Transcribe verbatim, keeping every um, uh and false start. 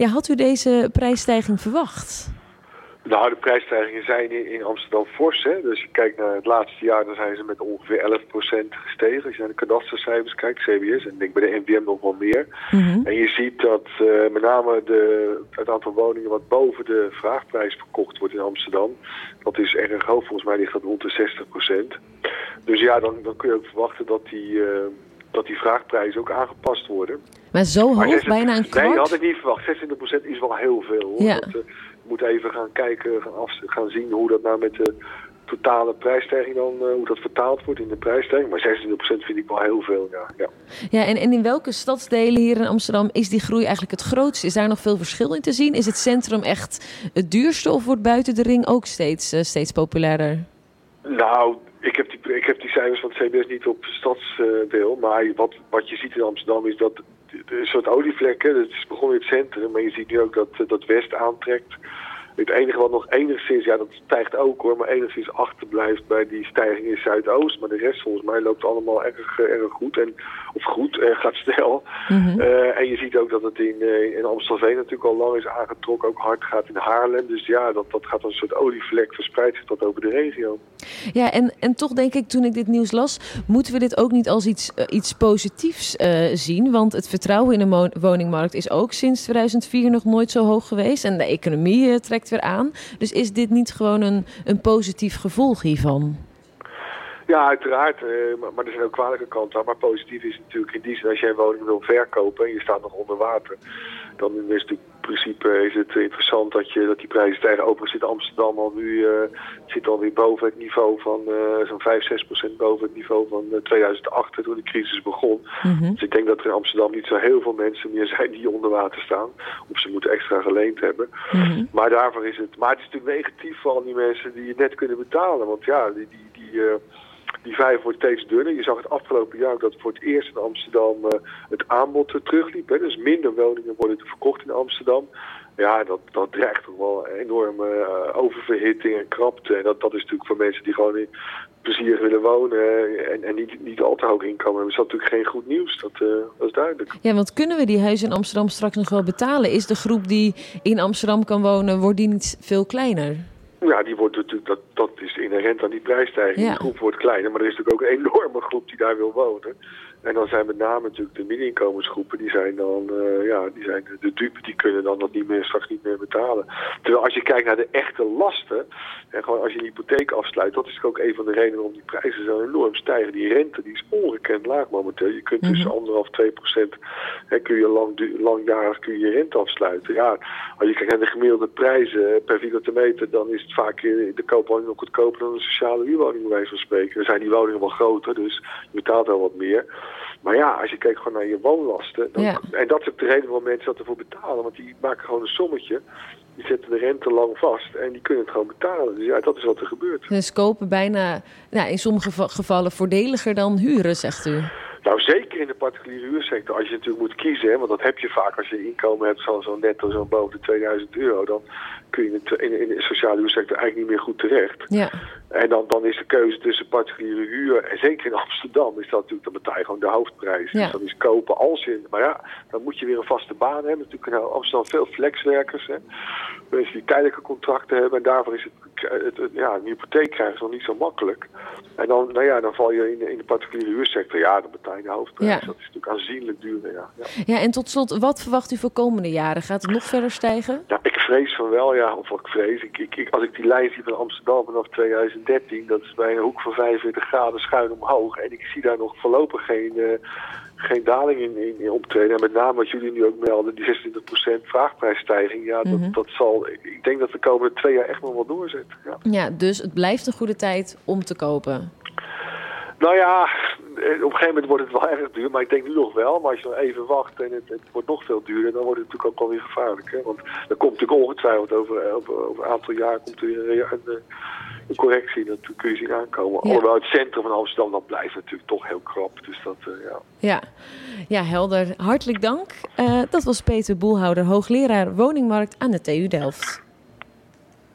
Ja, had u deze prijsstijging verwacht? Nou, de prijsstijgingen zijn in, in Amsterdam fors. Hè? Dus als je kijkt naar het laatste jaar, dan zijn ze met ongeveer elf procent gestegen. Als je naar de kadastercijfers kijkt, C B S, en ik denk bij de N V M nog wel meer. Mm-hmm. En je ziet dat uh, met name de, het aantal woningen wat boven de vraagprijs verkocht wordt in Amsterdam, dat is erg hoog. Volgens mij ligt dat rond de zestig procent. Dus ja, dan, dan kun je ook verwachten dat die, uh, dat die vraagprijzen ook aangepast worden. Maar zo hoog, maar zestig, bijna een kwart? Nee, had ik niet verwacht. zesentwintig procent is wel heel veel, hoor. Ja. Dat, uh, we moeten even gaan kijken, gaan, af, gaan zien hoe dat nou met de totale prijsstijging dan, uh, hoe dat vertaald wordt in de prijsstijging. Maar zesentwintig procent vind ik wel heel veel, ja. Ja, ja en, en in welke stadsdelen hier in Amsterdam is die groei eigenlijk het grootste? Is daar nog veel verschil in te zien? Is het centrum echt het duurste of wordt buiten de ring ook steeds, uh, steeds populairder? Nou, ik heb die, ik heb die cijfers van het C B S niet op stadsdeel, uh, maar wat, wat je ziet in Amsterdam is dat een soort olievlekken, het is begonnen in het centrum, maar je ziet nu ook dat dat West aantrekt. Het enige wat nog enigszins, ja dat stijgt ook hoor, maar enigszins achterblijft bij die stijging in Zuidoost. Maar de rest volgens mij loopt allemaal erg, erg goed. En, of goed, erg gaat snel. Mm-hmm. Uh, en je ziet ook dat het in, uh, in Amstelveen natuurlijk al lang is aangetrokken, ook hard gaat in Haarlem. Dus ja, dat, dat gaat als een soort olievlek, verspreidt zich dat over de regio. Ja, en, en toch denk ik, toen ik dit nieuws las, moeten we dit ook niet als iets, uh, iets positiefs uh, zien. Want het vertrouwen in de mo- woningmarkt is ook sinds tweeduizend vier nog nooit zo hoog geweest. En de economie uh, trekt weer aan. Dus is dit niet gewoon een, een positief gevolg hiervan? Ja, uiteraard. Uh, maar, maar er zijn ook kwalijke kanten aan. Maar positief is natuurlijk in die zin, als jij een woning wil verkopen en je staat nog onder water, dan is het natuurlijk in principe is het interessant dat, je, dat die prijzen stijgen. Overigens zit Amsterdam al nu uh, zit alweer boven het niveau van uh, zo'n vijf, zes procent boven het niveau van uh, tweeduizend acht, toen de crisis begon. Mm-hmm. Dus ik denk dat er in Amsterdam niet zo heel veel mensen meer zijn die onder water staan. Of ze moeten extra geleend hebben. Mm-hmm. Maar daarvoor is het. Maar het is natuurlijk negatief voor al die mensen die het net kunnen betalen. Want ja, die, die, die uh, Die vijf wordt steeds dunner. Je zag het afgelopen jaar ook dat voor het eerst in Amsterdam uh, het aanbod terugliep. Hè. Dus minder woningen worden verkocht in Amsterdam. Ja, dat, dat dreigt toch wel een enorme uh, oververhitting en krapte. En dat, dat is natuurlijk voor mensen die gewoon in plezier willen wonen uh, en, en niet, niet al te hoog inkomen hebben. Dat is natuurlijk geen goed nieuws. Dat, uh, dat is duidelijk. Ja, want kunnen we die huizen in Amsterdam straks nog wel betalen? Is de groep die in Amsterdam kan wonen, wordt die niet veel kleiner? Ja, die wordt natuurlijk, dat, dat is inherent aan die prijsstijging. Ja. Die groep wordt kleiner, maar er is natuurlijk ook een enorme groep die daar wil wonen. En dan zijn met name natuurlijk de middeninkomensgroepen, die zijn dan, uh, ja, die zijn de dupe, die kunnen dan dat niet meer, straks niet meer betalen. Terwijl als je kijkt naar de echte lasten, en gewoon als je een hypotheek afsluit, dat is ook een van de redenen waarom die prijzen zo enorm stijgen. Die rente, die is ongekend laag momenteel. Je kunt tussen mm-hmm. anderhalf, twee procent, hè, kun je lang, langjarig kun je, je rente afsluiten. Ja, als je kijkt naar de gemiddelde prijzen per vierkante meter, dan is het vaak de koopwoning nog goedkoper dan een sociale huurwoning, bij wijze van spreken. Dan zijn die woningen wel groter, dus je betaalt wel wat meer. Maar ja, als je kijkt gewoon naar je woonlasten, dan, ja. en dat is ook de reden waarom mensen dat ervoor betalen, want die maken gewoon een sommetje, die zetten de rente lang vast en die kunnen het gewoon betalen. Dus ja, dat is wat er gebeurt. Dus kopen bijna, nou, in sommige gevallen voordeliger dan huren, zegt u? Nou, zeker in de particuliere huursector, als je natuurlijk moet kiezen, hè, want dat heb je vaak als je inkomen hebt van zo'n netto zo'n boven de tweeduizend euro, dan kun je in, in, in de sociale huursector eigenlijk niet meer goed terecht. Ja. En dan, dan is de keuze tussen particuliere huur, en zeker in Amsterdam is dat natuurlijk, dan betaal je gewoon de hoofdprijs. Ja. Dus dan is kopen als je, maar ja, dan moet je weer een vaste baan hebben. Natuurlijk in Amsterdam veel flexwerkers, hè. Mensen die tijdelijke contracten hebben en daarvoor is het, het, het ja, een hypotheek krijgen is nog niet zo makkelijk. En dan, nou ja, dan val je in de, in de particuliere huursector, ja, dan betaal je de hoofdprijs. Ja. Dat is natuurlijk aanzienlijk duurder, ja. Ja. Ja, en tot slot, wat verwacht u voor komende jaren? Gaat het nog verder stijgen? Ja, ik vrees van wel, ja, of wat ik vrees. Ik, ik, ik, als ik die lijn zie van Amsterdam vanaf tweeduizend dertien, dat is bij een hoek van vijfenveertig graden schuin omhoog. En ik zie daar nog voorlopig geen, uh, geen daling in, in, in optreden. En met name wat jullie nu ook melden, die zesentwintig procent vraagprijsstijging. Ja, dat, mm-hmm. dat zal, ik denk dat de komende twee jaar echt nog wel doorzet. Ja. Ja, dus het blijft een goede tijd om te kopen. Nou ja, op een gegeven moment wordt het wel erg duur, maar ik denk nu nog wel. Maar als je nog even wacht en het, het wordt nog veel duurder, dan wordt het natuurlijk ook wel weer gevaarlijk. Hè? Want er komt natuurlijk ongetwijfeld over, over, over een aantal jaar komt er weer een, een correctie. Dat kun je zien aankomen. Ja. Alhoewel het centrum van Amsterdam, dat blijft natuurlijk toch heel krap. Dus dat, uh, ja. Ja. ja, helder. Hartelijk dank. Uh, dat was Peter Boelhouder, hoogleraar woningmarkt aan de T U Delft.